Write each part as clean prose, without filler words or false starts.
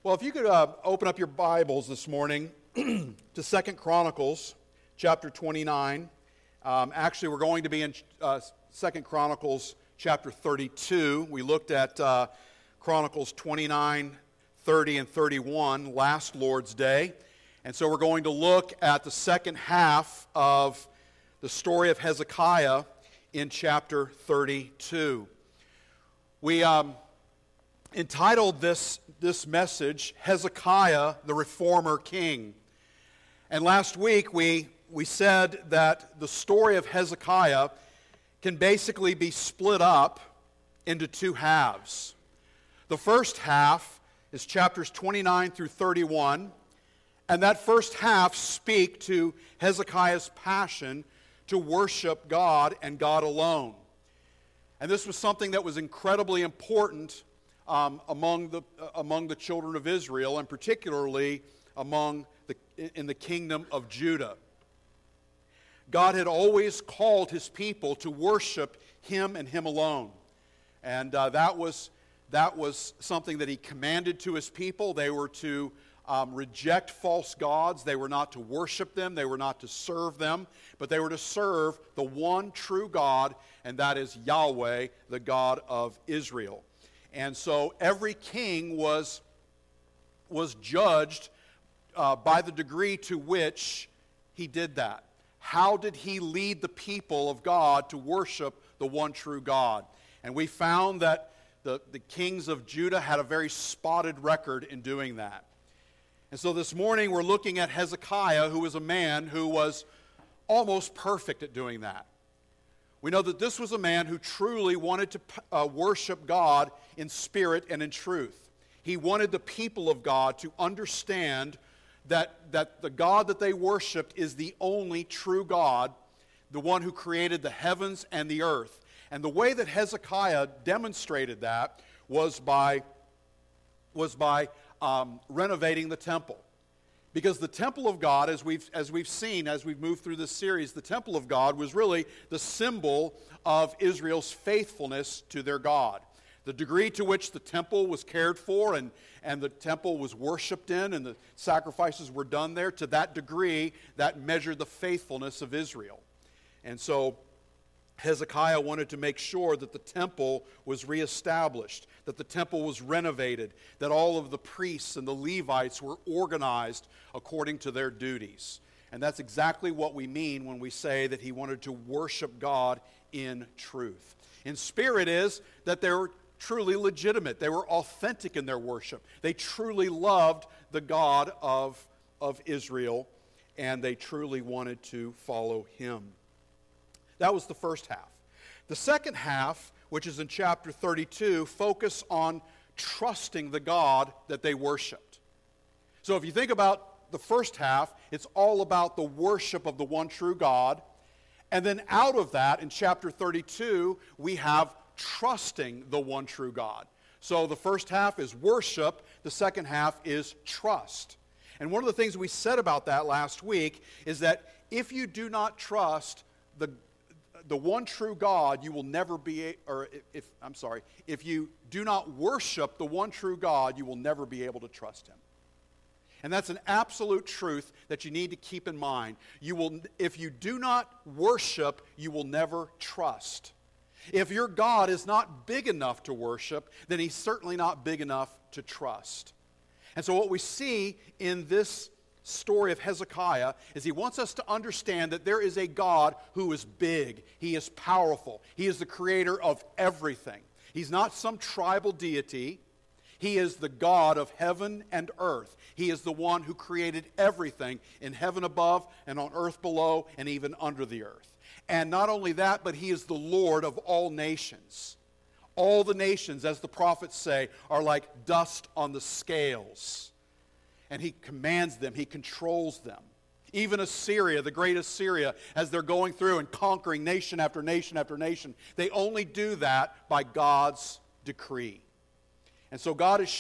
Well, if you could open up your Bibles this morning to 2 Chronicles chapter 29. Actually, we're going to be in 2 Chronicles chapter 32. We looked at Chronicles 29, 30, and 31 last Lord's Day. And so we're going to look at the second half of the story of Hezekiah in chapter 32. We entitled this message, Hezekiah, the Reformer King. And last week we said that the story of Hezekiah can basically be split up into two halves. The first half is chapters 29 through 31, and that first half speak to Hezekiah's passion to worship God and God alone. And this was something that was incredibly important among the children of Israel, and particularly in the kingdom of Judah. God had always called His people to worship Him and Him alone, and that was something that He commanded to His people. They were to reject false gods. They were not to worship them. They were not to serve them, but they were to serve the one true God, and that is Yahweh, the God of Israel. And so every king was judged by the degree to which he did that. How did he lead the people of God to worship the one true God? And we found that the kings of Judah had a very spotted record in doing that. And so this morning we're looking at Hezekiah, who was a man who was almost perfect at doing that. We know that this was a man who truly wanted to worship God in spirit and in truth. He wanted the people of God to understand that the God that they worshiped is the only true God, the one who created the heavens and the earth. And the way that Hezekiah demonstrated that was by renovating the temple. Because the temple of God, as we've seen, as we've moved through this series, the temple of God was really the symbol of Israel's faithfulness to their God. The degree to which the temple was cared for and the temple was worshipped in and the sacrifices were done there, to that degree, that measured the faithfulness of Israel. And so Hezekiah wanted to make sure that the temple was reestablished, that the temple was renovated, that all of the priests and the Levites were organized according to their duties. And that's exactly what we mean when we say that he wanted to worship God in truth. In spirit is that they were truly legitimate. They were authentic in their worship. They truly loved the God of Israel, and they truly wanted to follow Him. That was the first half. The second half, which is in chapter 32, focus on trusting the God that they worshiped. So if you think about the first half, it's all about the worship of the one true God. And then out of that, in chapter 32, we have trusting the one true God. So the first half is worship, the second half is trust. And one of the things we said about that last week is that if you do not trust the one true God, you will never be, if you do not worship the one true God, you will never be able to trust Him. And that's an absolute truth that you need to keep in mind. If you do not worship, you will never trust. If your God is not big enough to worship, then He's certainly not big enough to trust. And so what we see in this story of Hezekiah is he wants us to understand that there is a God who is big. He is powerful. He is the creator of everything. He's not some tribal deity. He is the God of heaven and earth. He is the one who created everything in heaven above and on earth below and even under the earth. And not only that, but He is the Lord of all nations. All the nations, as the prophets say, are like dust on the scales. And He commands them, He controls them. Even Assyria, the great Assyria, as they're going through and conquering nation after nation after nation, they only do that by God's decree. And so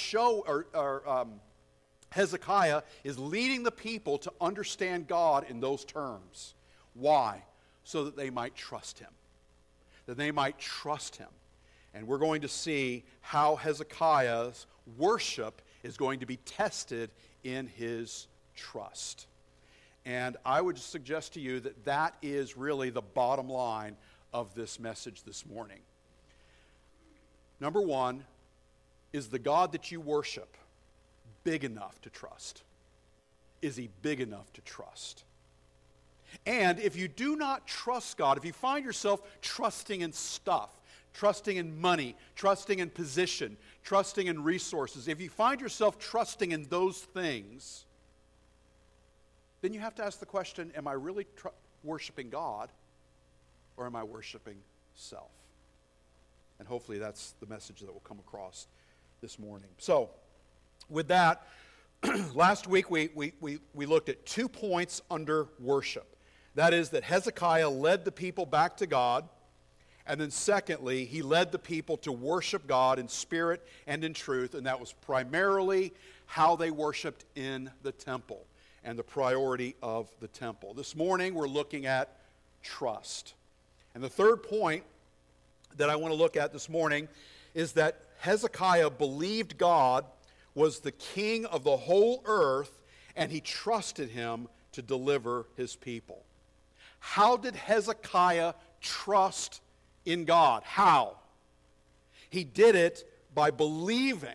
Hezekiah is leading the people to understand God in those terms. Why? So that they might trust Him. That they might trust Him. And we're going to see how Hezekiah's worship is going to be tested in his trust. And I would suggest to you that that is really the bottom line of this message this morning. Number one, is the God that you worship big enough to trust? Is he big enough to trust? And if you do not trust God, if you find yourself trusting in stuff, trusting in money, trusting in position, trusting in resources, if you find yourself trusting in those things, then you have to ask the question, am I really worshiping God, or am I worshiping self? And hopefully that's the message that will come across this morning. So, with that, last week we looked at 2 points under worship. That is that Hezekiah led the people back to God, and then secondly, he led the people to worship God in spirit and in truth, and that was primarily how they worshiped in the temple and the priority of the temple. This morning we're looking at trust. And the third point that I want to look at this morning is that Hezekiah believed God was the king of the whole earth, and he trusted him to deliver his people. How did Hezekiah trust in God? How? He did it by believing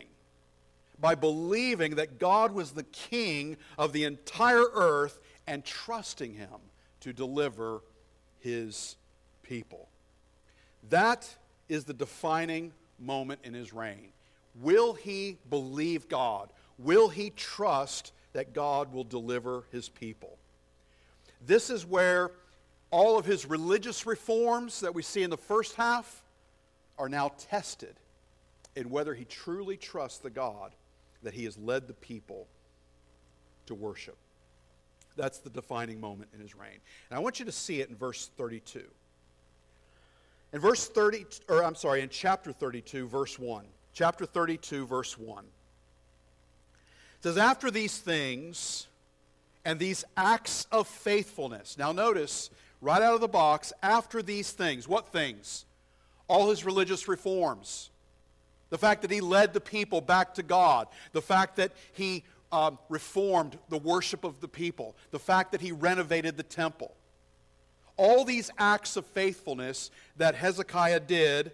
that God was the king of the entire earth and trusting him to deliver his people. That is the defining moment in his reign. Will he believe God? Will he trust that God will deliver his people? This is where all of his religious reforms that we see in the first half are now tested in whether he truly trusts the God that he has led the people to worship. That's the defining moment in his reign. And I want you to see it in verse 32. In chapter 32, verse 1. Chapter 32, verse 1. It says, after these things and these acts of faithfulness. Now notice, right out of the box, after these things. What things? All his religious reforms. The fact that he led the people back to God. The fact that he reformed the worship of the people. The fact that he renovated the temple. All these acts of faithfulness that Hezekiah did,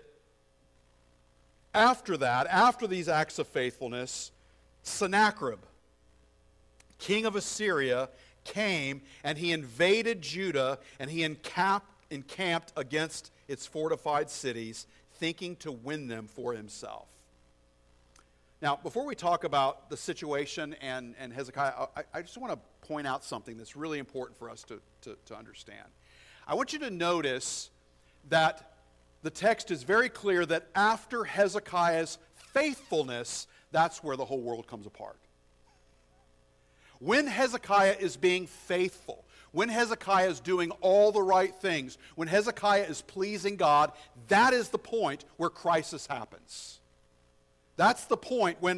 after these acts of faithfulness, Sennacherib, king of Assyria, came and he invaded Judah and he encamped against its fortified cities, thinking to win them for himself. Now, before we talk about the situation and Hezekiah, I just want to point out something that's really important for us to understand. I want you to notice that the text is very clear that after Hezekiah's faithfulness, that's where the whole world comes apart. When Hezekiah is being faithful, when Hezekiah is doing all the right things, when Hezekiah is pleasing God, that is the point where crisis happens. That's the point when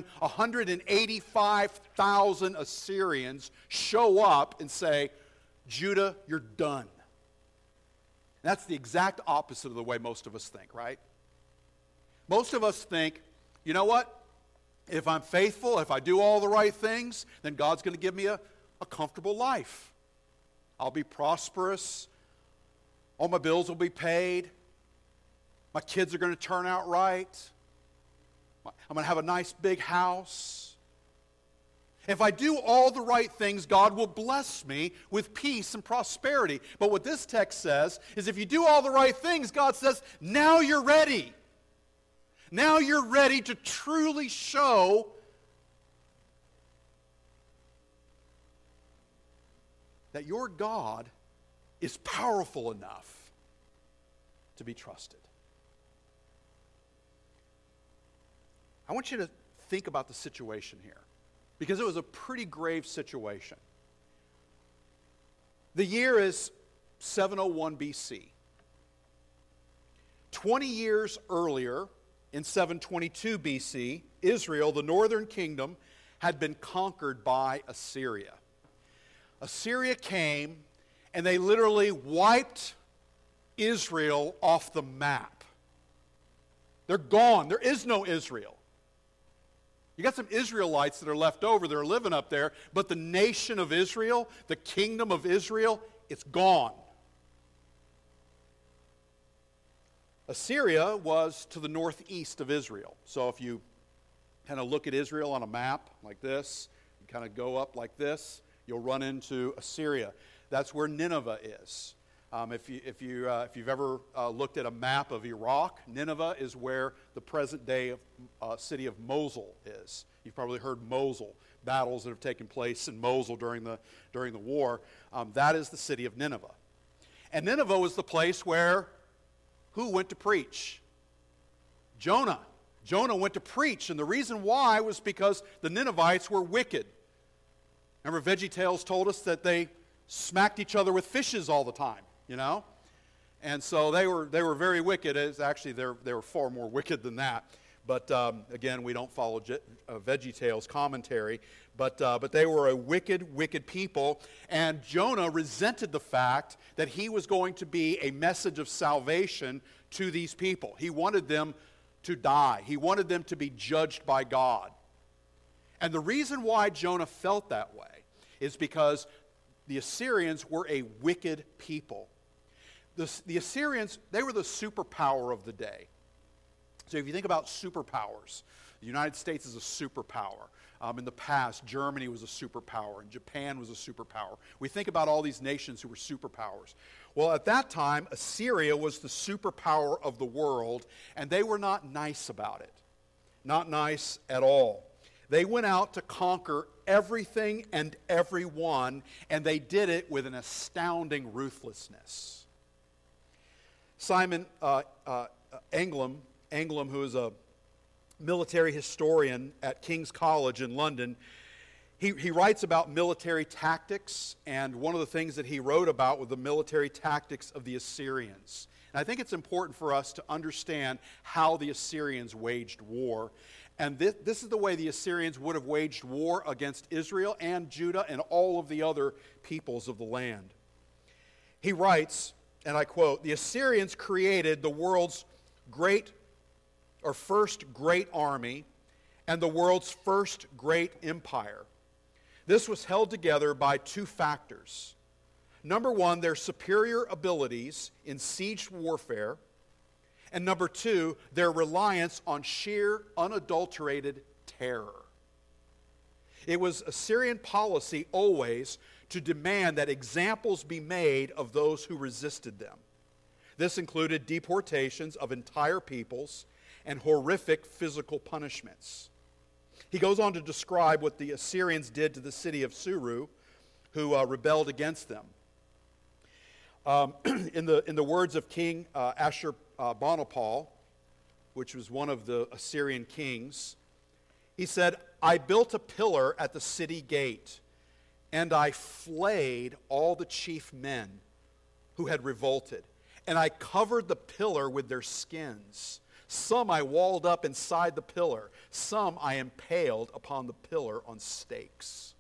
185,000 Assyrians show up and say, Judah, you're done. That's the exact opposite of the way most of us think, right? Most of us think, you know what? If I'm faithful, if I do all the right things, then God's going to give me a comfortable life. I'll be prosperous. All my bills will be paid. My kids are going to turn out right. I'm going to have a nice big house. If I do all the right things, God will bless me with peace and prosperity. But what this text says is if you do all the right things, God says, now you're ready. Now you're ready to truly show that your God is powerful enough to be trusted. I want you to think about the situation here, because it was a pretty grave situation. The year is 701 BC. 20 years earlier, in 722 BC, Israel, the northern kingdom, had been conquered by Assyria. Assyria came and they literally wiped Israel off the map. They're gone. There is no Israel. You got some Israelites that are left over that are living up there, but the nation of Israel, the kingdom of Israel, it's gone. Assyria was to the northeast of Israel. So if you kind of look at Israel on a map like this, you kind of go up like this, you'll run into Assyria. That's where Nineveh is. If you've ever looked at a map of Iraq, Nineveh is where the present-day city of Mosul is. You've probably heard Mosul, battles that have taken place in Mosul during the war. That is the city of Nineveh. And Nineveh was the place where who went to preach? Jonah. Jonah went to preach, and the reason why was because the Ninevites were wicked. Remember, VeggieTales told us that they smacked each other with fishes all the time, you know? And so they were very wicked. Actually, they were far more wicked than that. But again, we don't follow VeggieTales commentary. But they were a wicked, wicked people. And Jonah resented the fact that he was going to be a message of salvation to these people. He wanted them to die. He wanted them to be judged by God. And the reason why Jonah felt that way is because the Assyrians were a wicked people. The Assyrians, they were the superpower of the day. So if you think about superpowers, the United States is a superpower. In the past, Germany was a superpower, and Japan was a superpower. We think about all these nations who were superpowers. Well, at that time, Assyria was the superpower of the world, and they were not nice about it. Not nice at all. They went out to conquer everything and everyone, and they did it with an astounding ruthlessness. Simon Anglem, who is a military historian at King's College in London, he writes about military tactics, and one of the things that he wrote about were the military tactics of the Assyrians. And I think it's important for us to understand how the Assyrians waged war. And this is the way the Assyrians would have waged war against Israel and Judah and all of the other peoples of the land. He writes, and I quote, "The Assyrians created the world's first great army and the world's first great empire. This was held together by two factors. Number one, their superior abilities in siege warfare, and number two, their reliance on sheer, unadulterated terror. It was Assyrian policy always to demand that examples be made of those who resisted them. This included deportations of entire peoples and horrific physical punishments." He goes on to describe what the Assyrians did to the city of Suru, who rebelled against them. In the words of King Ashurbanipal, which was one of the Assyrian kings, he said, "I built a pillar at the city gate, and I flayed all the chief men who had revolted, and I covered the pillar with their skins. Some I walled up inside the pillar. Some I impaled upon the pillar on stakes."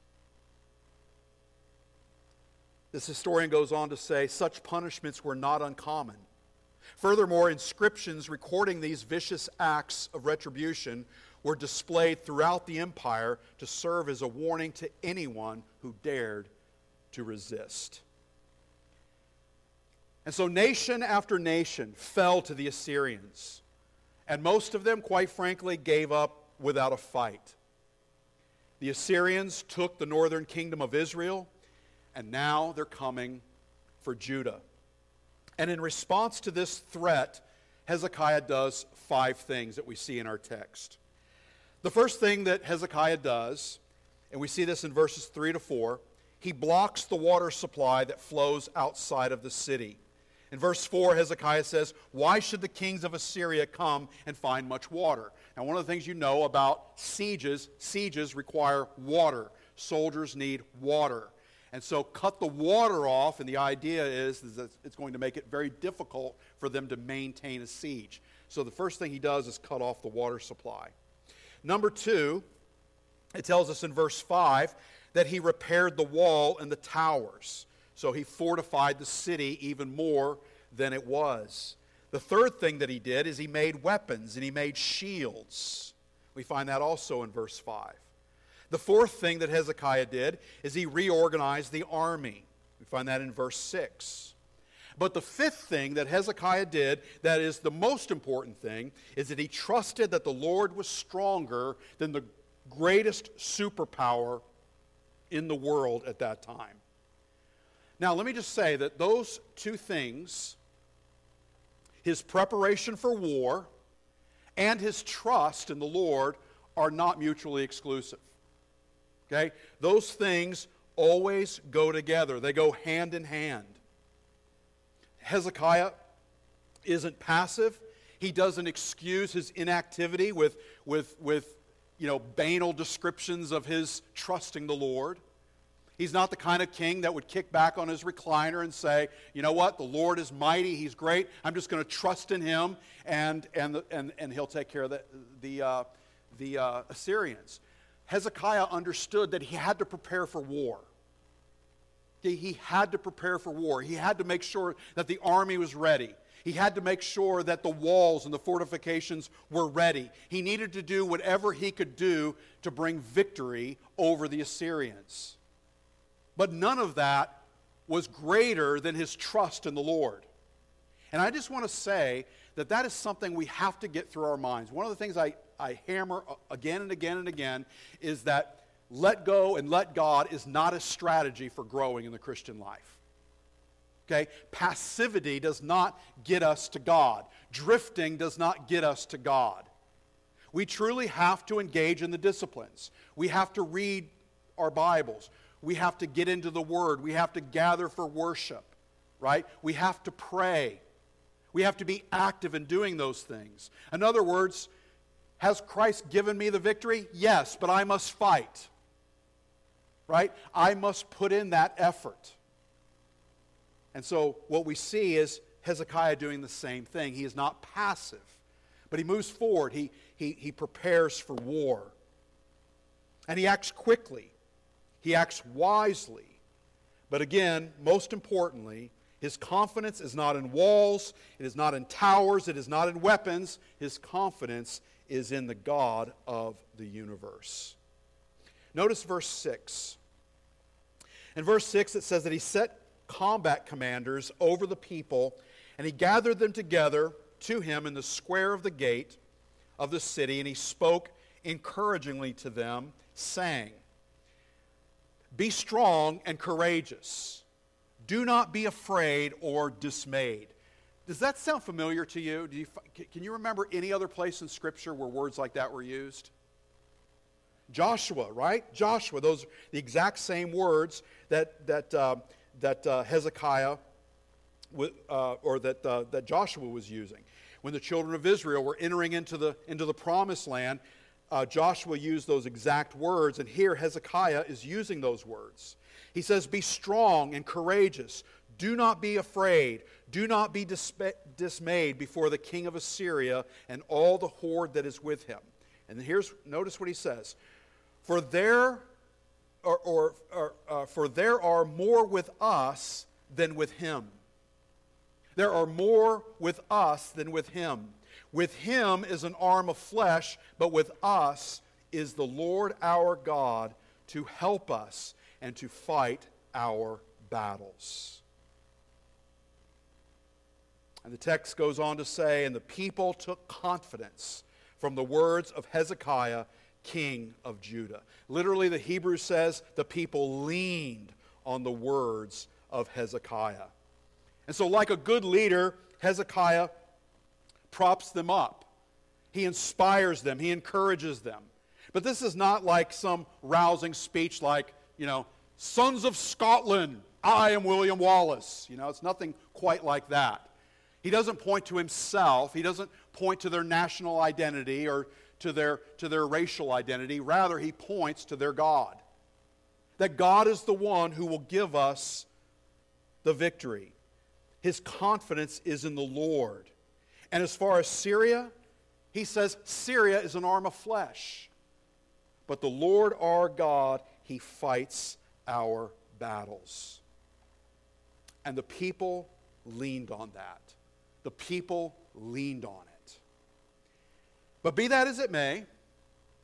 This historian goes on to say, such punishments were not uncommon. Furthermore, inscriptions recording these vicious acts of retribution were displayed throughout the empire to serve as a warning to anyone who dared to resist. And so nation after nation fell to the Assyrians. And most of them, quite frankly, gave up without a fight. The Assyrians took the northern kingdom of Israel, and now they're coming for Judah. And in response to this threat, Hezekiah does 5 things that we see in our text. The first thing that Hezekiah does, and we see this in verses 3 to 4, he blocks the water supply that flows outside of the city. In verse 4, Hezekiah says, "Why should the kings of Assyria come and find much water?" Now, one of the things you know about sieges require water. Soldiers need water. And so cut the water off, and the idea is that it's going to make it very difficult for them to maintain a siege. So the first thing he does is cut off the water supply. Number 2, it tells us in verse 5 that he repaired the wall and the towers. So he fortified the city even more than it was. The third thing that he did is he made weapons and he made shields. We find that also in verse 5. The fourth thing that Hezekiah did is he reorganized the army. We find that in verse 6. But the fifth thing that Hezekiah did, that is the most important thing, is that he trusted that the Lord was stronger than the greatest superpower in the world at that time. Now, let me just say that those two things, his preparation for war and his trust in the Lord, are not mutually exclusive. Okay? Those things always go together. They go hand in hand. Hezekiah isn't passive. He doesn't excuse his inactivity with banal descriptions of his trusting the Lord. He's not the kind of king that would kick back on his recliner and say, you know what, the Lord is mighty, he's great, I'm just going to trust in him, and he'll take care of the Assyrians. Hezekiah understood that he had to prepare for war. He had to prepare for war. He had to make sure that the army was ready. He had to make sure that the walls and the fortifications were ready. He needed to do whatever he could do to bring victory over the Assyrians. But none of that was greater than his trust in the Lord. And I just want to say that that is something we have to get through our minds. One of the things I hammer again and again and again is that let go and let God is not a strategy for growing in the Christian life. Okay? Passivity does not get us to God. Drifting does not get us to God. We truly have to engage in the disciplines. We have to read our Bibles. We have to get into the Word. We have to gather for worship, right? We have to pray. We have to be active in doing those things. In other words, has Christ given me the victory? Yes, but I must fight, right? I must put in that effort. And so what we see is Hezekiah doing the same thing. He is not passive, but he moves forward. He prepares for war. And he acts quickly. He acts wisely. But again, most importantly, his confidence is not in walls, it is not in towers, it is not in weapons. His confidence is in the God of the universe. Notice verse 6. In verse 6 it says that he set combat commanders over the people, and he gathered them together to him in the square of the gate of the city, and he spoke encouragingly to them, saying, "Be strong and courageous. Do not be afraid or dismayed." Does that sound familiar to you? Can you remember any other place in Scripture where words like that were used? Joshua, right? Joshua. Those are the exact same words that Hezekiah that Joshua was using. When the children of Israel were entering into the promised land, Joshua used those exact words, and here Hezekiah is using those words. He says, "Be strong and courageous. Do not be afraid. Do not be dismayed before the king of Assyria and all the horde that is with him." And notice what he says. For there are more with us than with him. There are more with us than with him. With him is an arm of flesh, but with us is the Lord our God to help us and to fight our battles. And the text goes on to say, "And the people took confidence from the words of Hezekiah, king of Judah." Literally, the Hebrew says the people leaned on the words of Hezekiah. And so like a good leader, Hezekiah props them up. He inspires them. He encourages them. But this is not like some rousing speech like, "Sons of Scotland, I am William Wallace." It's nothing quite like that. He doesn't point to himself. He doesn't point to their national identity or to their racial identity. Rather, he points to their God. That God is the one who will give us the victory. His confidence is in the Lord. And as far as Syria, he says Syria is an arm of flesh. But the Lord our God, he fights our battles. And the people leaned on that. The people leaned on it. But be that as it may,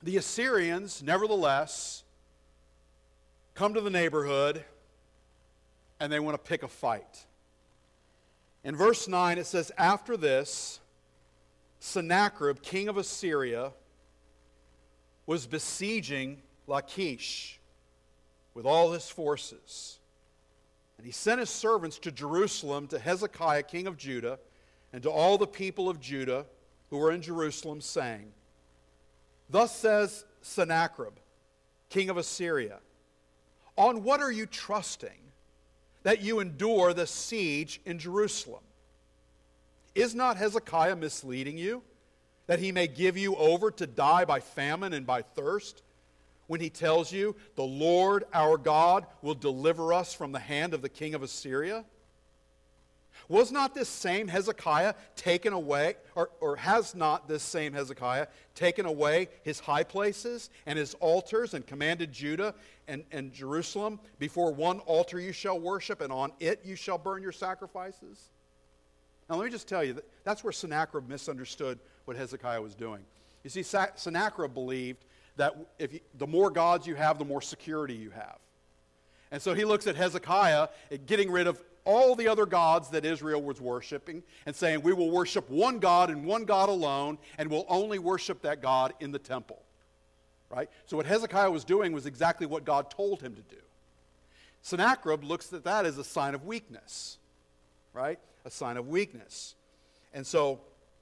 The Assyrians, nevertheless, come to the neighborhood and they want to pick a fight. In verse 9 it says, after this, Sennacherib, king of Assyria, was besieging Lachish with all his forces. And he sent his servants to Jerusalem to Hezekiah, king of Judah, and to all the people of Judah who were in Jerusalem, saying, thus says Sennacherib, king of Assyria, on what are you trusting that you endure the siege in Jerusalem? Is not Hezekiah misleading you, that he may give you over to die by famine and by thirst, when he tells you, the Lord our God will deliver us from the hand of the king of Assyria? Was not this same Hezekiah taken away, or has not this same Hezekiah taken away his high places and his altars, and commanded Judah and Jerusalem, before one altar you shall worship, and on it you shall burn your sacrifices? Now let me just tell you, that's where Sennacherib misunderstood what Hezekiah was doing. You see, Sennacherib believed that the more gods you have, the more security you have. And so he looks at Hezekiah getting rid of all the other gods that Israel was worshiping and saying, we will worship one God and one God alone, and we'll only worship that God in the temple. Right? So what Hezekiah was doing was exactly what God told him to do. Sennacherib looks at that as a sign of weakness. Right? A sign of weakness. And so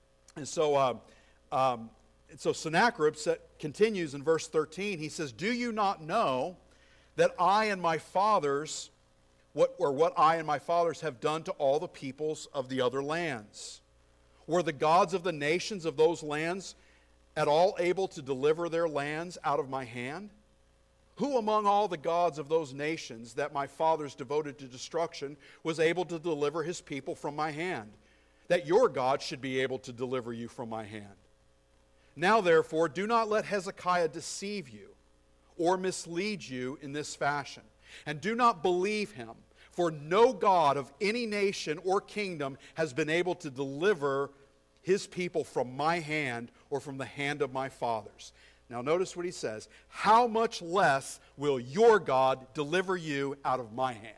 Sennacherib continues in verse 13. He says, do you not know that I and my fathers, what I and my fathers have done to all the peoples of the other lands? Were the gods of the nations of those lands at all able to deliver their lands out of my hand? Who among all the gods of those nations that my fathers devoted to destruction was able to deliver his people from my hand, that your God should be able to deliver you from my hand? Now therefore, do not let Hezekiah deceive you or mislead you in this fashion, and do not believe him, for no God of any nation or kingdom has been able to deliver his people from my hand or from the hand of my fathers. Now notice what he says, how much less will your God deliver you out of my hand?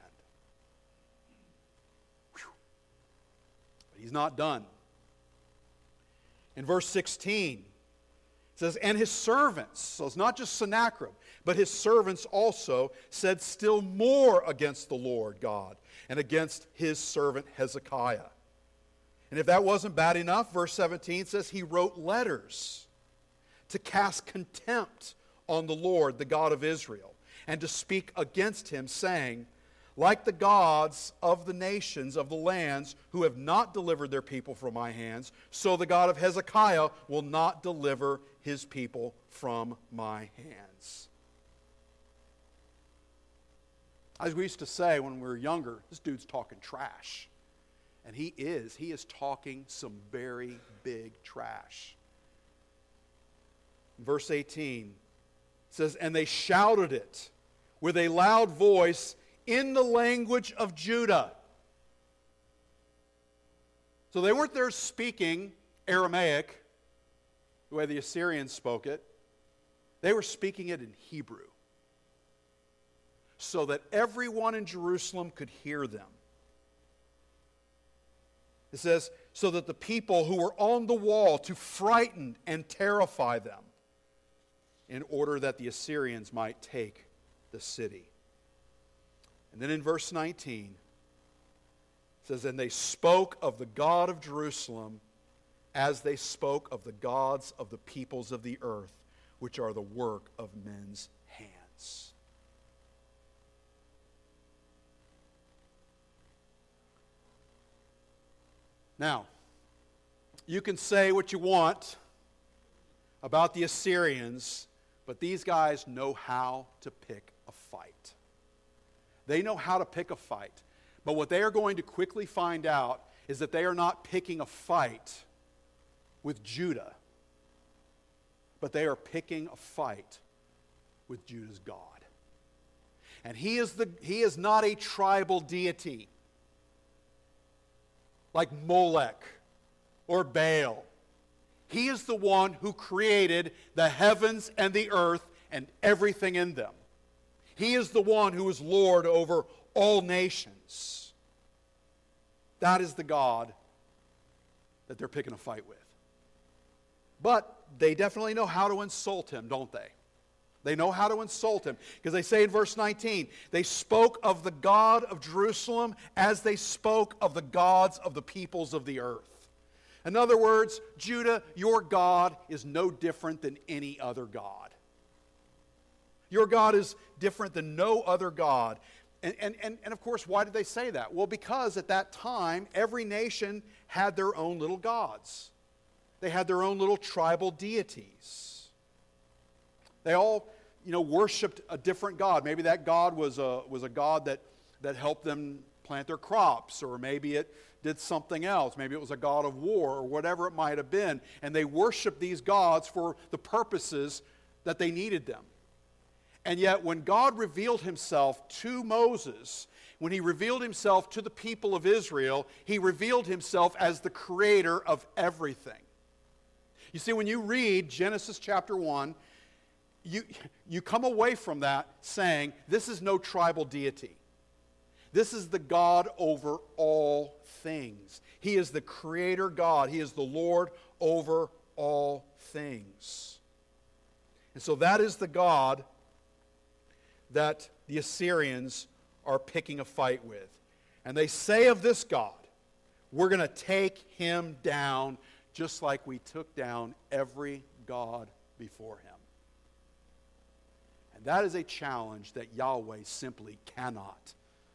Whew. But he's not done. In verse 16, it says, and his servants, so it's not just Sennacherib, but his servants also said still more against the Lord God and against his servant Hezekiah. And if that wasn't bad enough, verse 17 says he wrote letters to cast contempt on the Lord, the God of Israel, and to speak against him, saying, like the gods of the nations of the lands who have not delivered their people from my hands, so the God of Hezekiah will not deliver his people from my hands. As we used to say when we were younger, this dude's talking trash. And he is talking some very big trash. Verse 18 says, and they shouted it with a loud voice in the language of Judah. So they weren't there speaking Aramaic, the way the Assyrians spoke it. They were speaking it in Hebrew, so that everyone in Jerusalem could hear them. It says, so that the people who were on the wall to frighten and terrify them, in order that the Assyrians might take the city. And then in verse 19, it says, and they spoke of the God of Jerusalem as they spoke of the gods of the peoples of the earth, which are the work of men's hands. Now, you can say what you want about the Assyrians, but these guys know how to pick a fight. They know how to pick a fight. But what they are going to quickly find out is that they are not picking a fight with Judah, but they are picking a fight with Judah's God. And he is not a tribal deity like Molech or Baal. He is the one who created the heavens and the earth and everything in them. He is the one who is Lord over all nations. That is the God that they're picking a fight with. But they definitely know how to insult him, don't they? They know how to insult him. Because they say in verse 19, they spoke of the God of Jerusalem as they spoke of the gods of the peoples of the earth. In other words, Judah, your God is no different than any other God. Your God is different than no other God. And of course, why did they say that? Well, because at that time, every nation had their own little gods. They had their own little tribal deities. They all, worshipped a different god. Maybe that god was a god that helped them plant their crops, or maybe it did something else. Maybe it was a god of war, or whatever it might have been. And they worshiped these gods for the purposes that they needed them. And yet, when God revealed himself to Moses, when he revealed himself to the people of Israel, he revealed himself as the creator of everything. You see, when you read Genesis chapter 1, you come away from that saying, this is no tribal deity. This is the God over all things. He is the creator God. He is the Lord over all things. And so that is the God that the Assyrians are picking a fight with. And they say of this God, we're going to take him down just like we took down every god before him. And that is a challenge that Yahweh simply cannot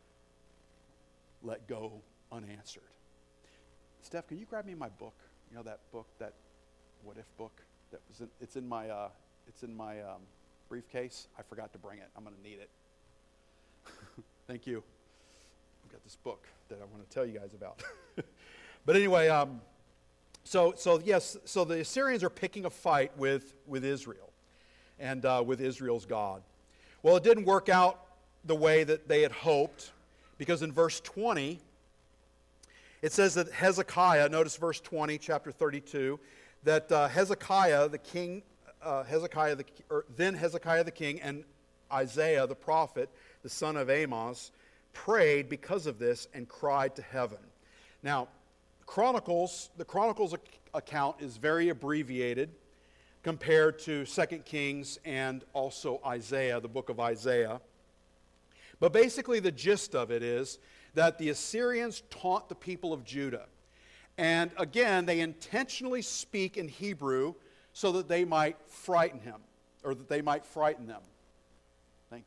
let go unanswered. Steph, can you grab me my book? You know that book, that What If book? It's in my briefcase. I forgot to bring it. I'm going to need it. Thank you. I've got this book that I want to tell you guys about. But anyway, so the Assyrians are picking a fight with Israel and with Israel's God. Well, it didn't work out the way that they had hoped, because in verse 20, it says that Hezekiah, notice verse 20, chapter 32, that Hezekiah the king, then Hezekiah the king and Isaiah the prophet, the son of Amoz, prayed because of this and cried to heaven. Now, the Chronicles account is very abbreviated compared to 2 Kings and also Isaiah, the book of Isaiah. But basically the gist of it is that the Assyrians taunt the people of Judah. And again, they intentionally speak in Hebrew so that they might frighten him, or that they might frighten them. Thank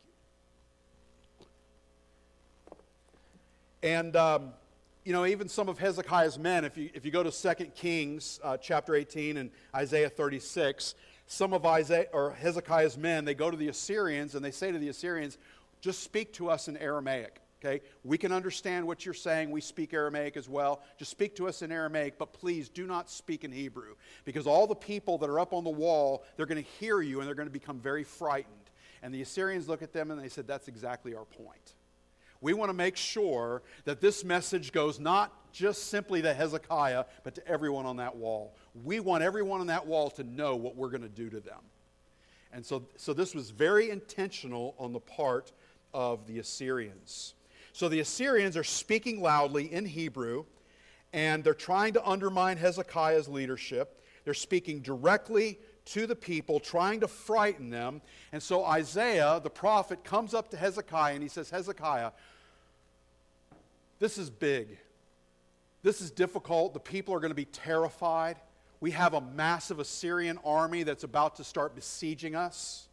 you. And, even some of Hezekiah's men, if you go to 2 Kings chapter 18 and Isaiah 36, some of Hezekiah's men, they go to the Assyrians and they say to the Assyrians, just speak to us in Aramaic. Okay? We can understand what you're saying. We speak Aramaic as well. Just speak to us in Aramaic, but please do not speak in Hebrew. Because all the people that are up on the wall, they're going to hear you and they're going to become very frightened. And the Assyrians look at them and they said, that's exactly our point. We want to make sure that this message goes not just simply to Hezekiah, but to everyone on that wall. We want everyone on that wall to know what we're going to do to them. And so this was very intentional on the part of the Assyrians. So the Assyrians are speaking loudly in Hebrew, and they're trying to undermine Hezekiah's leadership. They're speaking directly to the people, trying to frighten them. And so Isaiah, the prophet, comes up to Hezekiah and he says, Hezekiah, this is big. This is difficult. The people are going to be terrified. We have a massive Assyrian army that's about to start besieging us.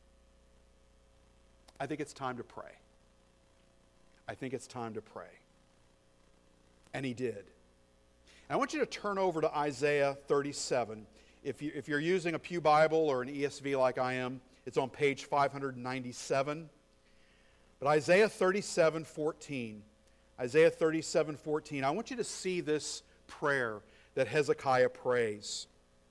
I think it's time to pray. I think it's time to pray. And he did. And I want you to turn over to Isaiah 37. If you're using a Pew Bible or an ESV like I am, it's on page 597. But Isaiah 37:14. Isaiah 37:14. I want you to see this prayer that Hezekiah prays.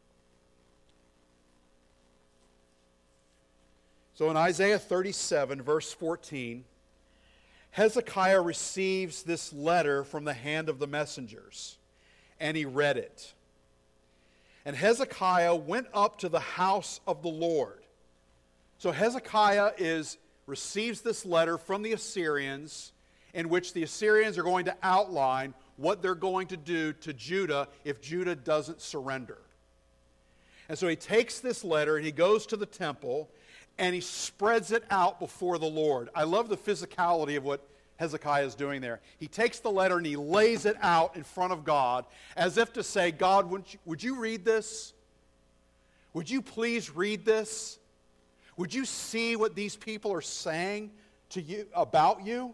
So in Isaiah 37, verse 14, Hezekiah receives this letter from the hand of the messengers, and he read it. And Hezekiah went up to the house of the Lord. So Hezekiah receives this letter from the Assyrians, in which the Assyrians are going to outline what they're going to do to Judah if Judah doesn't surrender. And so he takes this letter and he goes to the temple and he spreads it out before the Lord. I love the physicality of what Hezekiah is doing there. He takes the letter and he lays it out in front of God as if to say, God, would you read this? Would you please read this? Would you see what these people are saying to you about you?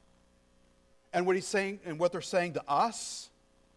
And what he's saying and what they're saying to us?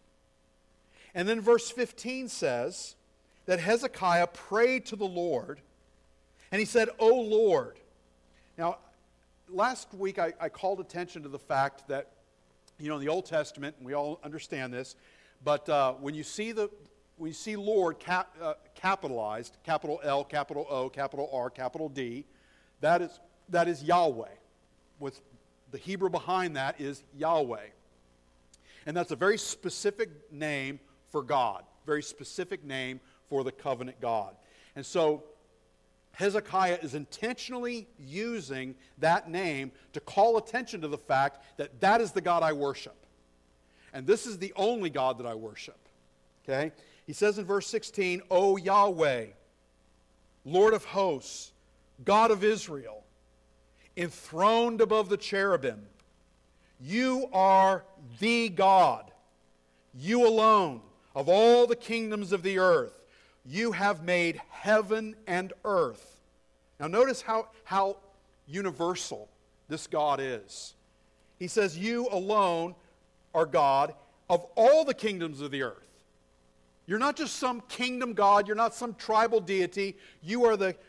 And then verse 15 says that Hezekiah prayed to the Lord and he said, "O Lord." Now, last week I called attention to the fact that, in the Old Testament, and we all understand this, but when you see Lord capitalized, capital L, capital O, capital R, capital D, that is Yahweh. With the Hebrew behind that is Yahweh. And that's a very specific name for God, very specific name for the covenant God. And so Hezekiah is intentionally using that name to call attention to the fact that that is the God I worship. And this is the only God that I worship. Okay? He says in verse 16, "O Yahweh, Lord of hosts, God of Israel, enthroned above the cherubim, you are the God, you alone, of all the kingdoms of the earth. You have made heaven and earth." Now notice how universal this God is. He says, you alone are God of all the kingdoms of the earth. You're not just some kingdom God, you're not some tribal deity. You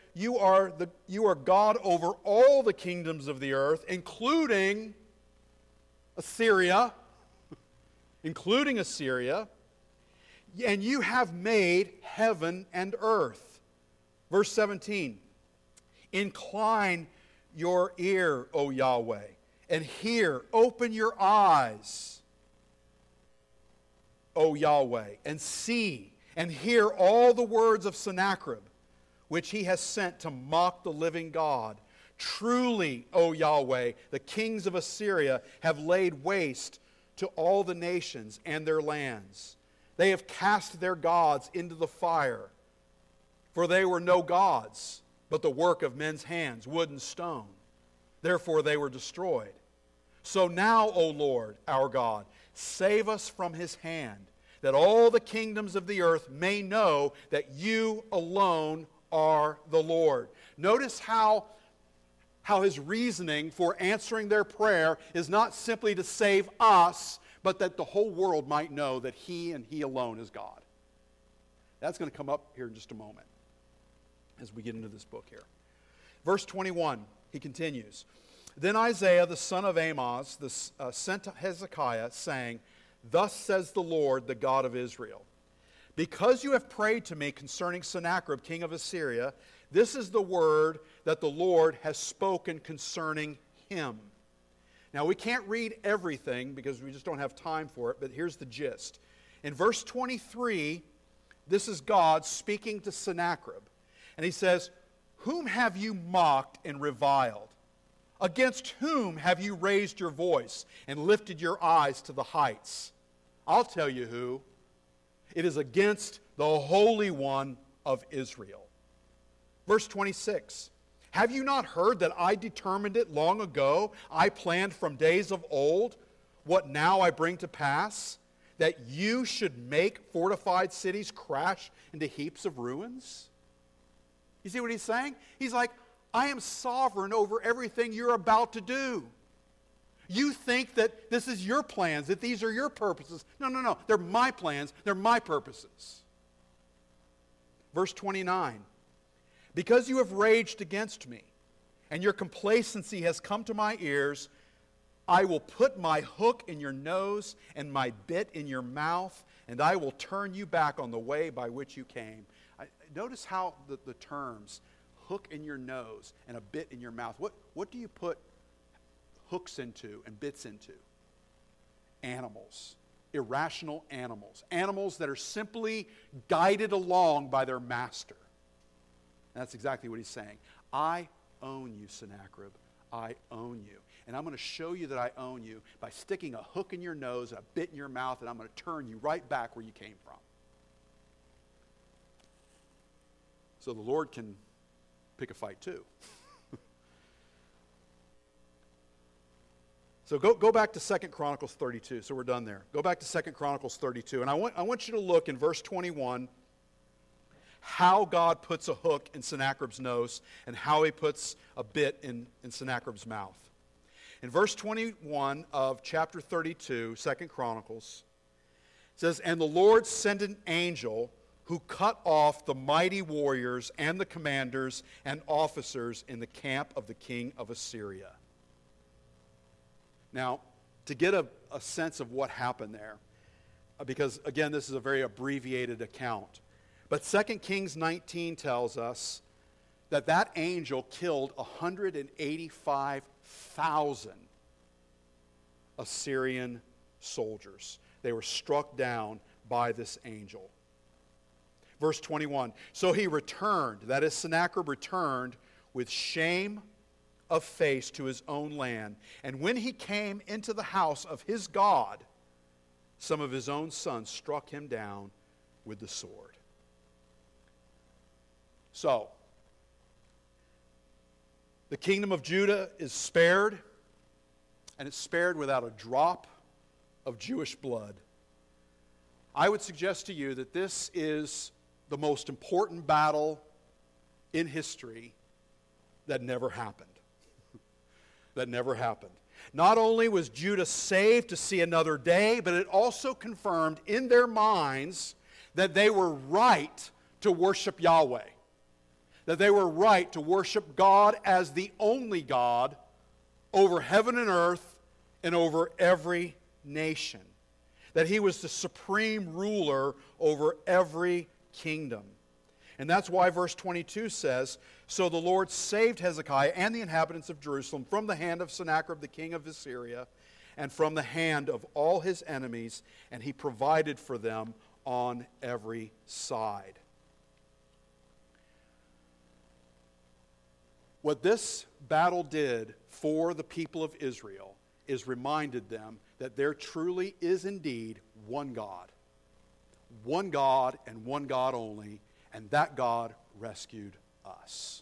are God over all the kingdoms of the earth, including Assyria, and you have made heaven and earth. Verse 17, "Incline your ear, O Yahweh, and hear, open your eyes, O Yahweh, and see, and hear all the words of Sennacherib, which he has sent to mock the living God. Truly, O Yahweh, the kings of Assyria have laid waste to all the nations and their lands. They have cast their gods into the fire, for they were no gods, but the work of men's hands, wood and stone. Therefore they were destroyed. So now, O Lord, our God, save us from his hand, that all the kingdoms of the earth may know that you alone are the Lord." Notice how his reasoning for answering their prayer is not simply to save us, but that the whole world might know that he and he alone is God. That's going to come up here in just a moment as we get into this book here. Verse 21, he continues, "Then Isaiah the son of Amoz sent to Hezekiah, saying, Thus says the Lord, the God of Israel, because you have prayed to me concerning Sennacherib, king of Assyria, this is the word that the Lord has spoken concerning him." Now, we can't read everything because we just don't have time for it, but here's the gist. In verse 23, this is God speaking to Sennacherib. And he says, "Whom have you mocked and reviled? Against whom have you raised your voice and lifted your eyes to the heights? I'll tell you who. It is against the Holy One of Israel." Verse 26, "Have you not heard that I determined it long ago? I planned from days of old what now I bring to pass, that you should make fortified cities crash into heaps of ruins?" You see what he's saying? He's like, I am sovereign over everything you're about to do. You think that this is your plans, that these are your purposes. No. They're my plans. They're my purposes. Verse 29, "Because you have raged against me, and your complacency has come to my ears, I will put my hook in your nose and my bit in your mouth, and I will turn you back on the way by which you came." Notice how the terms, hook in your nose and a bit in your mouth, what do you put hooks into and bits into? Animals. irrational animals, animals that are simply guided along by their master. And that's exactly what he's saying. I own you, Sennacherib. I own you. And I'm going to show you that I own you by sticking a hook in your nose and a bit in your mouth, and I'm going to turn you right back where you came from. So the Lord can pick a fight too. So go back to 2 Chronicles 32. So we're done there. Go back to 2 Chronicles 32. And I want you to look in verse 21 how God puts a hook in Sennacherib's nose and how he puts a bit in Sennacherib's mouth. In verse 21 of chapter 32, 2 Chronicles, it says, "And the Lord sent an angel who cut off the mighty warriors and the commanders and officers in the camp of the king of Assyria." Now, to get a sense of what happened there, because again, this is a very abbreviated account, but 2 Kings 19 tells us that that angel killed 185,000 Assyrian soldiers. They were struck down by this angel. Verse 21, "So he returned," that is, Sennacherib returned, "with shame of face to his own land. And when he came into the house of his God, some of his own sons struck him down with the sword." So, the kingdom of Judah is spared, and it's spared without a drop of Jewish blood. I would suggest to you that this is the most important battle in history that never happened. That never happened. Not only was Judah saved to see another day, but it also confirmed in their minds that they were right to worship Yahweh. That they were right to worship God as the only God over heaven and earth and over every nation. That he was the supreme ruler over every kingdom. And that's why verse 22 says, "So the Lord saved Hezekiah and the inhabitants of Jerusalem from the hand of Sennacherib the king of Assyria and from the hand of all his enemies, and he provided for them on every side." What this battle did for the people of Israel is reminded them that there truly is indeed one God and one God only, and that God rescued us.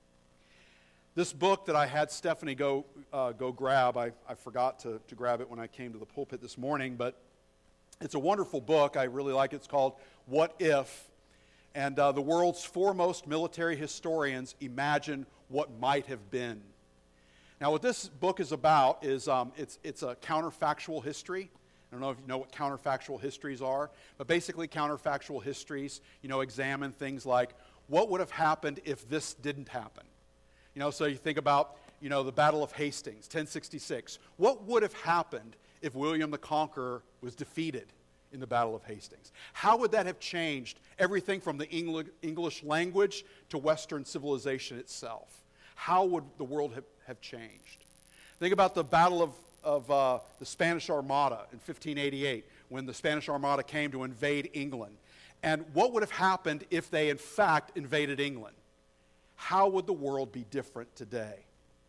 This book that I had Stephanie go grab, I forgot to grab it when I came to the pulpit this morning, but it's a wonderful book. I really like it. It's called What If? And the world's foremost military historians imagine what might have been. Now, what this book is about is it's a counterfactual history. I don't know if you know what counterfactual histories are, but basically counterfactual histories, examine things like what would have happened if this didn't happen. So you think about, the Battle of Hastings, 1066. What would have happened if William the Conqueror was defeated in the Battle of Hastings? How would that have changed everything from the English language to Western civilization itself? How would the world have changed? Think about the Battle of the Spanish Armada in 1588, when the Spanish Armada came to invade England. And what would have happened if they, in fact, invaded England? How would the world be different today?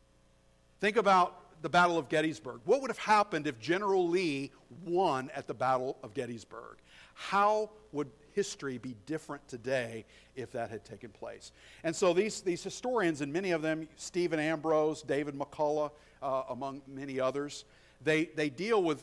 Think about the Battle of Gettysburg. What would have happened if General Lee won at the Battle of Gettysburg? How would history be different today if that had taken place? And so these historians, and many of them, Stephen Ambrose, David McCullough, among many others, they deal with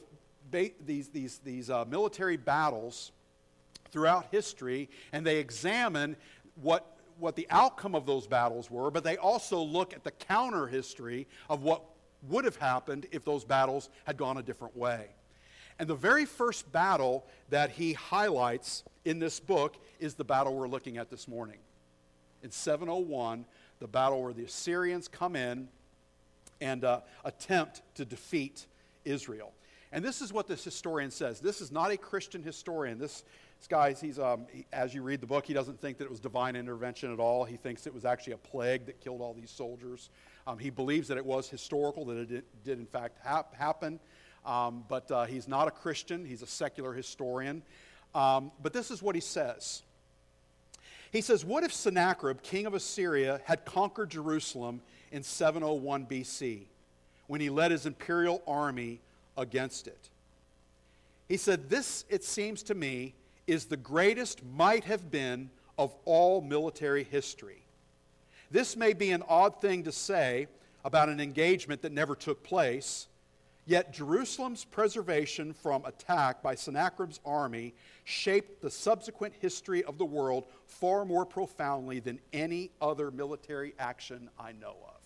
these military battles throughout history, and they examine what the outcome of those battles were, but they also look at the counter history of what would have happened if those battles had gone a different way. And the very first battle that he highlights in this book is the battle we're looking at this morning. In 701, the battle where the Assyrians come in and attempt to defeat Israel. And this is what this historian says. This is not a Christian historian. This guy, as you read the book, he doesn't think that it was divine intervention at all. He thinks it was actually a plague that killed all these soldiers. He believes that it was historical, that it did in fact happen. but he's not a Christian. He's a secular historian. But this is what he says. He says, what if Sennacherib, king of Assyria, had conquered Jerusalem in 701 BC when he led his imperial army against it? He said, this, it seems to me, is the greatest might have been of all military history. This may be an odd thing to say about an engagement that never took place, yet Jerusalem's preservation from attack by Sennacherib's army shaped the subsequent history of the world far more profoundly than any other military action I know of.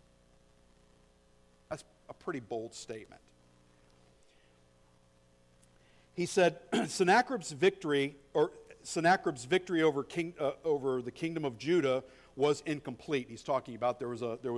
That's a pretty bold statement. He said, Sennacherib's victory over the kingdom of Judah was incomplete. He's talking about he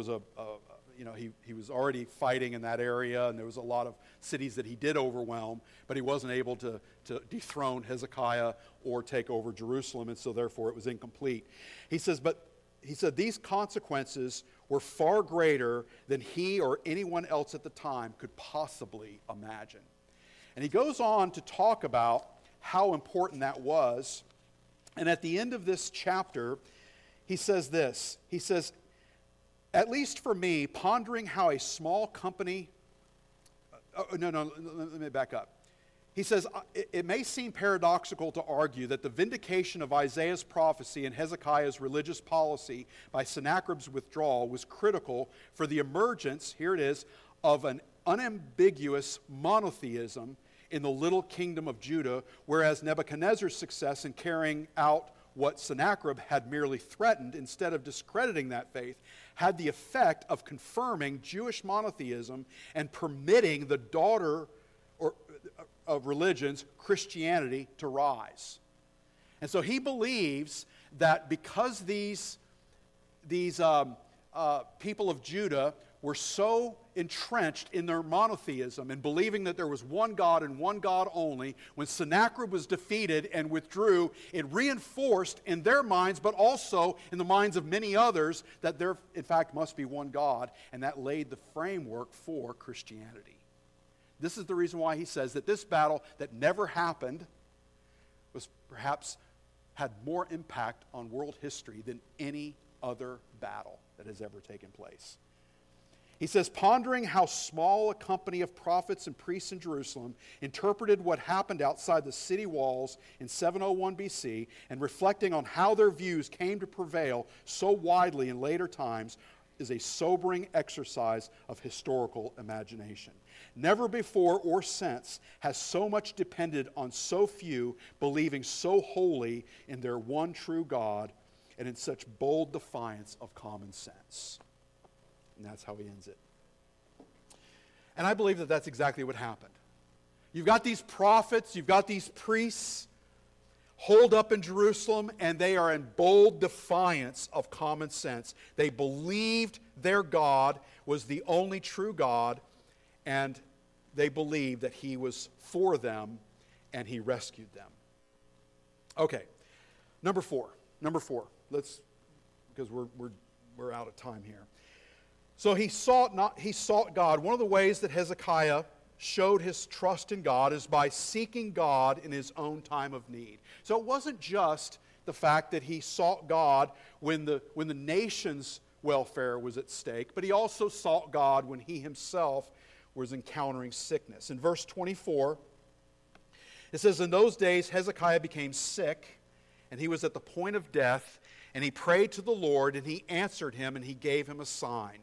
was already fighting in that area, and there was a lot of cities that he did overwhelm, but he wasn't able to dethrone Hezekiah or take over Jerusalem, and so therefore it was incomplete. He said these consequences were far greater than he or anyone else at the time could possibly imagine. And he goes on to talk about how important that was. And at the end of this chapter, he says this. He says, at least for me, pondering how a small company... let me back up. He says, it may seem paradoxical to argue that the vindication of Isaiah's prophecy and Hezekiah's religious policy by Sennacherib's withdrawal was critical for the emergence, here it is, of an unambiguous monotheism in the little kingdom of Judah, whereas Nebuchadnezzar's success in carrying out what Sennacherib had merely threatened, instead of discrediting that faith, had the effect of confirming Jewish monotheism and permitting the daughter of religions, Christianity, to rise. And so he believes that because these people of Judah were so entrenched in their monotheism and believing that there was one God and one God only, when Sennacherib was defeated and withdrew, it reinforced in their minds, but also in the minds of many others, that there, in fact, must be one God, and that laid the framework for Christianity. This is the reason why he says that this battle that never happened was perhaps had more impact on world history than any other battle that has ever taken place. He says, pondering how small a company of prophets and priests in Jerusalem interpreted what happened outside the city walls in 701 BC, and reflecting on how their views came to prevail so widely in later times, is a sobering exercise of historical imagination. Never before or since has so much depended on so few believing so wholly in their one true God and in such bold defiance of common sense. And that's how he ends it. And I believe that that's exactly what happened. You've got these prophets, you've got these priests holed up in Jerusalem, and they are in bold defiance of common sense. They believed their God was the only true God, and they believed that he was for them, and he rescued them. Okay, number four. Let's, because we're out of time here. So he sought God. One of the ways that Hezekiah showed his trust in God is by seeking God in his own time of need. So it wasn't just the fact that he sought God when the nation's welfare was at stake, but he also sought God when he himself was encountering sickness. In verse 24, it says, in those days Hezekiah became sick, and he was at the point of death, and he prayed to the Lord, and he answered him, and he gave him a sign.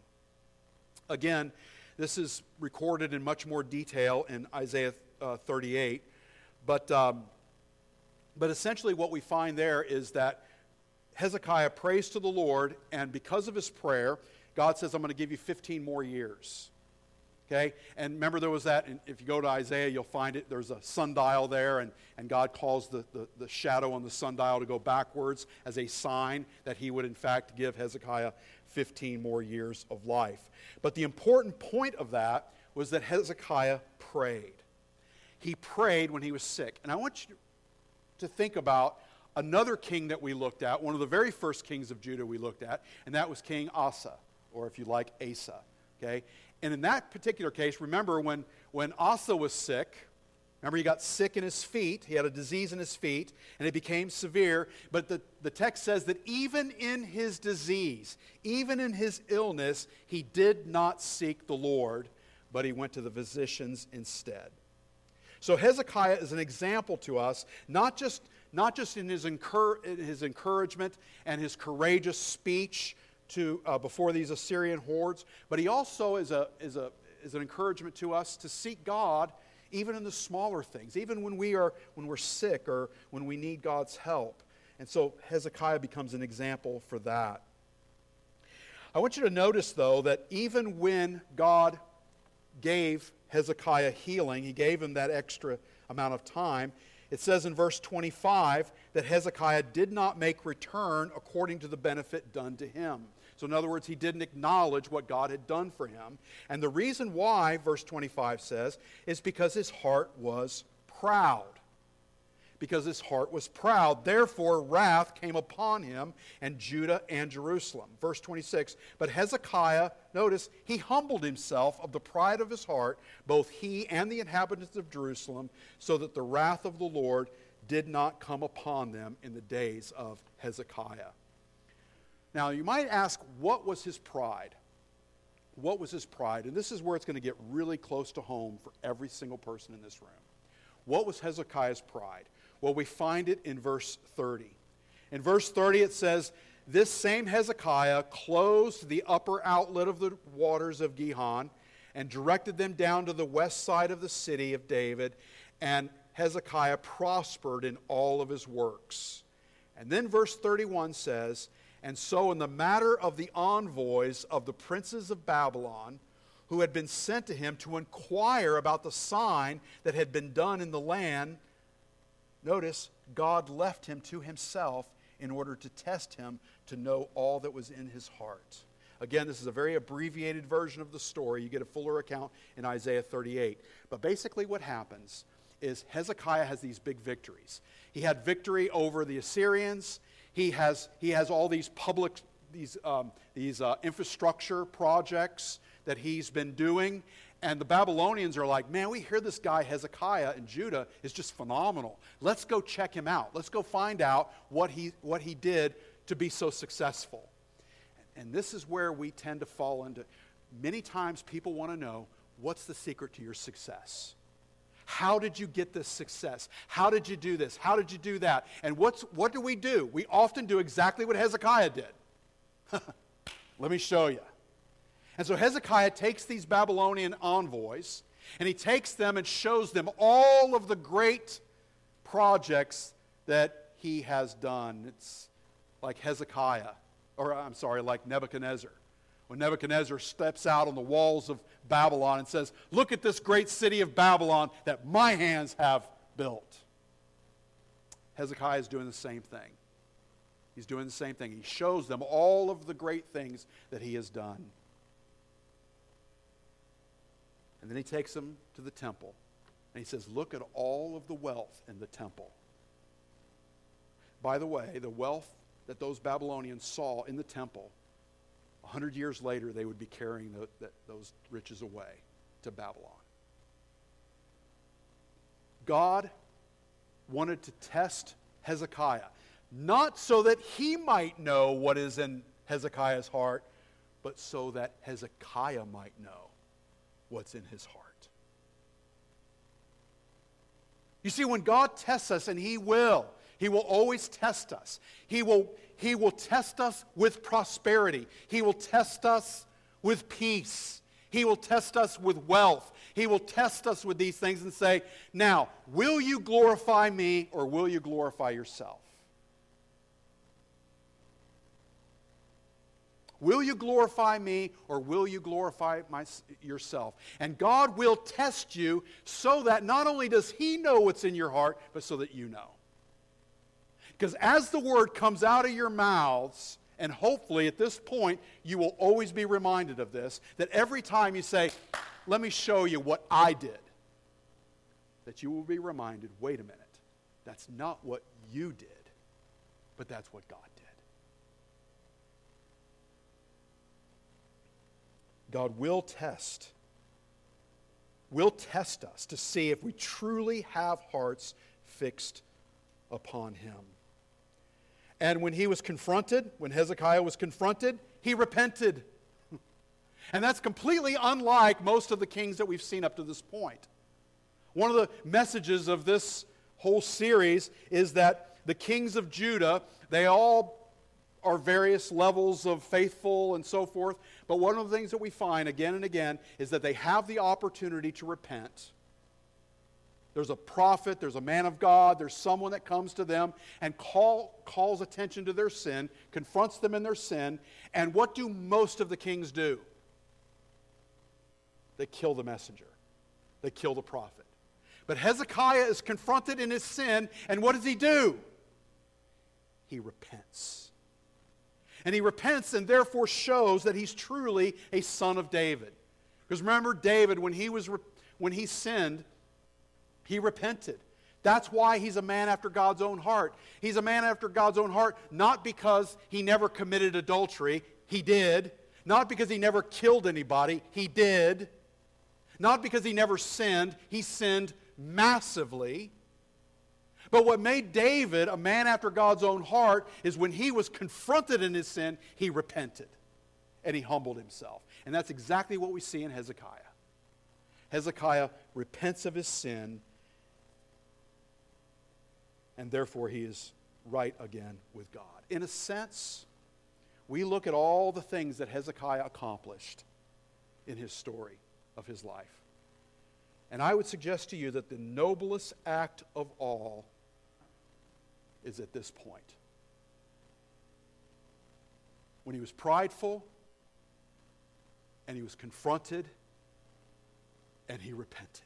Again, this is recorded in much more detail in Isaiah 38, but essentially what we find there is that Hezekiah prays to the Lord, and because of his prayer, God says, I'm going to give you 15 more years. Okay? And remember there was that, and if you go to Isaiah, you'll find it, there's a sundial there, and God calls the shadow on the sundial to go backwards as a sign that he would in fact give Hezekiah 15 more years of life. But the important point of that was that Hezekiah prayed. He prayed when he was sick. And I want you to think about another king that we looked at, one of the very first kings of Judah we looked at, and that was King Asa, or if you like, Asa. Okay? And in that particular case, remember when Asa was sick, remember he got sick in his feet, he had a disease in his feet, and it became severe. But the text says that even in his disease, even in his illness, he did not seek the Lord, but he went to the physicians instead. So Hezekiah is an example to us, not just in his encouragement and his courageous speech before these Assyrian hordes, but he also is an encouragement to us to seek God even in the smaller things, even when we're sick or when we need God's help. And so Hezekiah becomes an example for that. I want you to notice, though, that even when God gave Hezekiah healing, he gave him that extra amount of time. It says in verse 25 that Hezekiah did not make return according to the benefit done to him. So in other words, he didn't acknowledge what God had done for him. And the reason why, verse 25 says, is because his heart was proud. Because his heart was proud. Therefore, wrath came upon him and Judah and Jerusalem. Verse 26, but Hezekiah, notice, he humbled himself of the pride of his heart, both he and the inhabitants of Jerusalem, so that the wrath of the Lord did not come upon them in the days of Hezekiah. Now, you might ask, what was his pride? What was his pride? And this is where it's going to get really close to home for every single person in this room. What was Hezekiah's pride? Well, we find it in verse 30. In verse 30 it says, this same Hezekiah closed the upper outlet of the waters of Gihon and directed them down to the west side of the city of David, and Hezekiah prospered in all of his works. And then verse 31 says, and so in the matter of the envoys of the princes of Babylon, who had been sent to him to inquire about the sign that had been done in the land, notice, God left him to himself in order to test him to know all that was in his heart. Again, this is a very abbreviated version of the story. You get a fuller account in Isaiah 38. But basically what happens is Hezekiah has these big victories. He had victory over the Assyrians. He has all these infrastructure projects that he's been doing. And the Babylonians are like, man, we hear this guy Hezekiah in Judah is just phenomenal. Let's go check him out. Let's go find out what he did to be so successful. And this is where we tend to fall into. Many times people want to know, what's the secret to your success? How did you get this success? How did you do this? How did you do that? And what do? We often do exactly what Hezekiah did. Let me show you. And so Hezekiah takes these Babylonian envoys, and he takes them and shows them all of the great projects that he has done. It's like like Nebuchadnezzar. When Nebuchadnezzar steps out on the walls of Babylon and says, look at this great city of Babylon that my hands have built. Hezekiah is doing the same thing. He's doing the same thing. He shows them all of the great things that he has done. And then he takes them to the temple. And he says, look at all of the wealth in the temple. By the way, the wealth that those Babylonians saw in the temple, 100 years later, they would be carrying those riches away to Babylon. God wanted to test Hezekiah, not so that he might know what is in Hezekiah's heart, but so that Hezekiah might know what's in his heart. You see, when God tests us, and He will always test us. He will test us with prosperity. He will test us with peace. He will test us with wealth. He will test us with these things and say, now, will you glorify me or will you glorify yourself? Will you glorify me or will you glorify yourself? And God will test you so that not only does He know what's in your heart, but so that you know. Because as the word comes out of your mouths, and hopefully at this point you will always be reminded of this, that every time you say, let me show you what I did, that you will be reminded, wait a minute, that's not what you did, but that's what God did. God will test us to see if we truly have hearts fixed upon Him. And when Hezekiah was confronted, he repented. And that's completely unlike most of the kings that we've seen up to this point. One of the messages of this whole series is that the kings of Judah, they all are various levels of faithful and so forth. But one of the things that we find again and again is that they have the opportunity to repent. There's a prophet, there's a man of God, there's someone that comes to them and calls attention to their sin, confronts them in their sin. And what do most of the kings do? They kill the messenger. They kill the prophet. But Hezekiah is confronted in his sin, and what does he do? He repents. And he repents and therefore shows that he's truly a son of David. Because remember, David, when he sinned, he repented. That's why he's a man after God's own heart. He's a man after God's own heart, not because he never committed adultery. He did. Not because he never killed anybody. He did. Not because he never sinned. He sinned massively. But what made David a man after God's own heart is when he was confronted in his sin, he repented. And he humbled himself. And that's exactly what we see in Hezekiah. Hezekiah repents of his sin, and therefore he is right again with God. In a sense, we look at all the things that Hezekiah accomplished in his story of his life. And I would suggest to you that the noblest act of all is at this point. When he was prideful, and he was confronted, and he repented.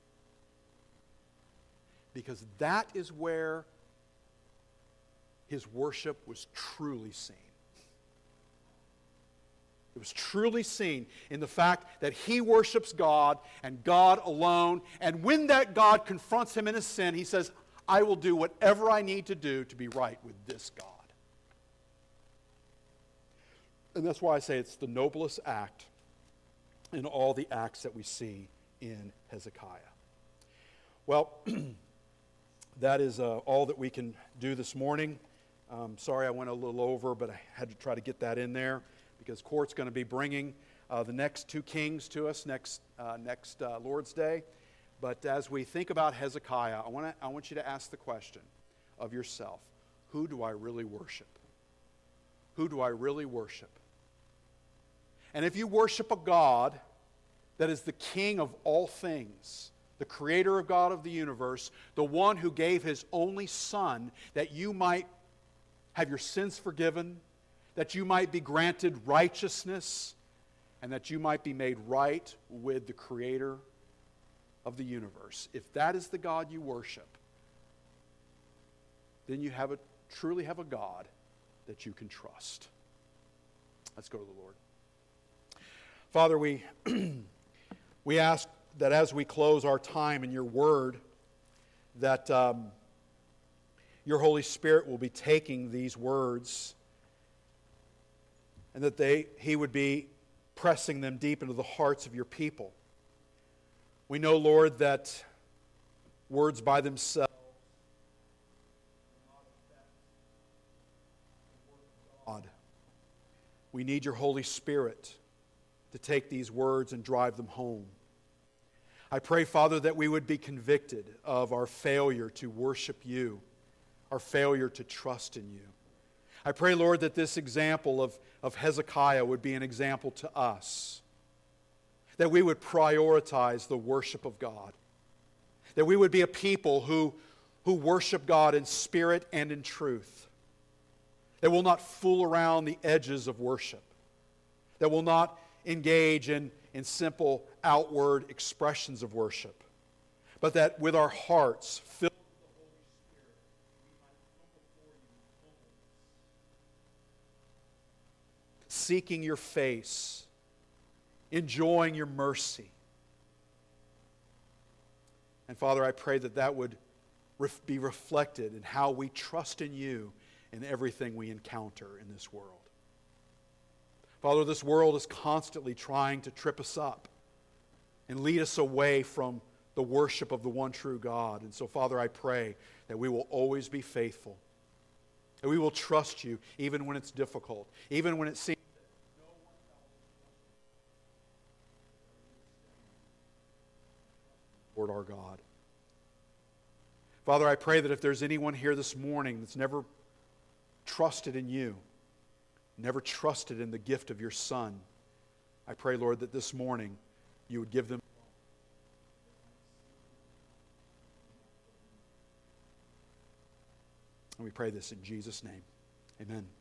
Because that is where his worship was truly seen. It was truly seen in the fact that he worships God and God alone. And when that God confronts him in his sin, he says, I will do whatever I need to do to be right with this God. And that's why I say it's the noblest act in all the acts that we see in Hezekiah. Well, that is all that we can do this morning. Sorry I went a little over, but I had to try to get that in there because Court's going to be bringing the next two kings to us next Lord's Day. But as we think about Hezekiah, I want you to ask the question of yourself, who do I really worship? Who do I really worship? And if you worship a God that is the King of all things, the creator of God of the universe, the one who gave his only Son that you might have your sins forgiven, that you might be granted righteousness, and that you might be made right with the creator of the universe. If that is the God you worship, then you truly have a God that you can trust. Let's go to the Lord. Father, we ask that as we close our time in your word, that your Holy Spirit will be taking these words and that he would be pressing them deep into the hearts of your people. We know, Lord, that words by themselves are not effective. God, we need your Holy Spirit to take these words and drive them home. I pray, Father, that we would be convicted of our failure to worship you, our failure to trust in you. I pray, Lord, that this example of Hezekiah would be an example to us, that we would prioritize the worship of God, that we would be a people who worship God in spirit and in truth, that will not fool around the edges of worship, that will not engage in simple outward expressions of worship, but that with our hearts filled with the Holy Spirit, we might come before you in humbleness, seeking your face, enjoying your mercy. And Father, I pray that would be reflected in how we trust in you in everything we encounter in this world. Father, this world is constantly trying to trip us up and lead us away from the worship of the one true God. And so, Father, I pray that we will always be faithful, that we will trust you even when it's difficult, even when it seems that no one else Lord our God. Father, I pray that if there's anyone here this morning that's never trusted in you, never trusted in the gift of your Son, I pray, Lord, that this morning you would give them. And we pray this in Jesus' name. Amen.